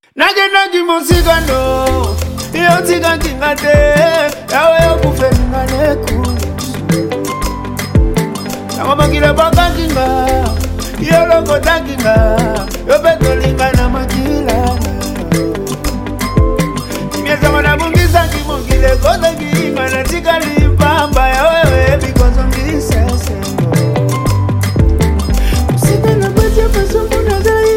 Nagi musika no, iyo tika kingate, yawe yokufe ngaleku. Nagomakila baka kinga, iyo loko takinga, yobeto linga na makila. Mieza wana mungisa kimungile, koza kinga na tika limpamba, yawe because ongise sengo. Musika na basi ya pasumu na zai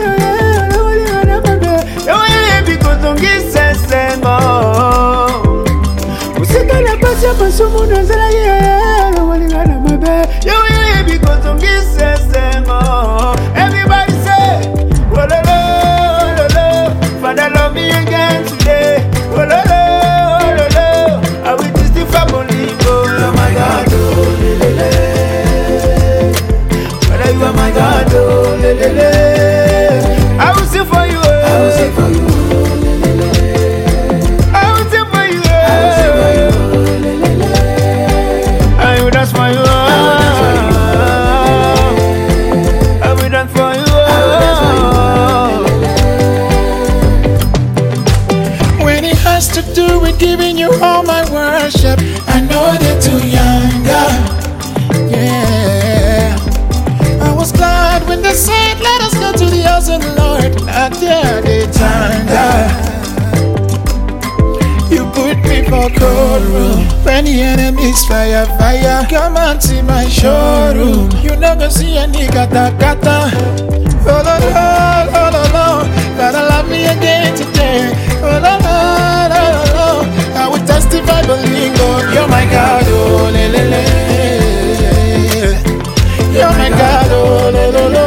Pasumu na zala yeah, walingana mabe. Yo because on this sengo. Everybody say, oh la la, Father love me again today. Oh la la, I will just the family go. Oh my God, oh le le. Father you are my God, oh le le. I will sing for you, I will sing for you. That's for you. I will dance for you. When it has to do with giving you all my worship, I know they're too young. Yeah. I was glad when they said, let us go to the house of the Lord. Not there, they turned. You put me for cold room. When the enemies fire, come and see my showroom. You never see any gata. Oh la la, oh la la, gotta love me again today. Oh la la, la la, I will testify, believe God. You're my God, oh le le le. You're my God, oh le le le.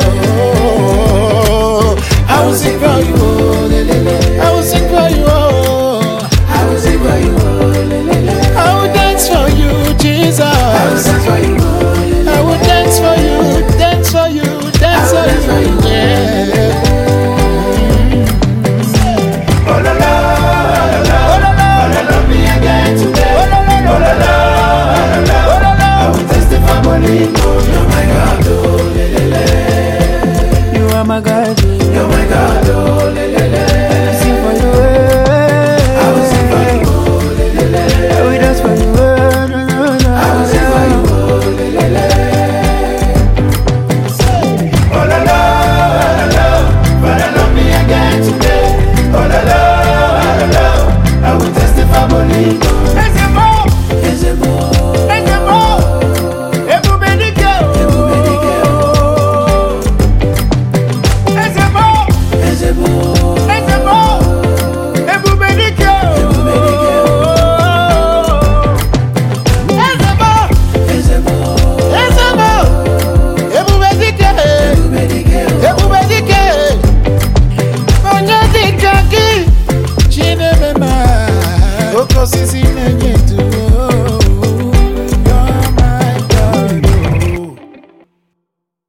I will sing for you, oh le le le. I will sing for you, oh. I will sing for you, oh le le le. I will dance for you, Jesus. I will dance for you, I will dance for you, dance for you, dance for you, yeah. Oh la la, oh la la, love me again today. Oh la la, I will testify morning. You're my God, oh le le le. You are my God, you're my God, oh le le le. Sing for you, I will sing for you, oh le le le. I will dance for you, I will sing for you, oh le le le. Oh la la, Father love me again today. Oh la la, I will testify morning. Sisi nenye tu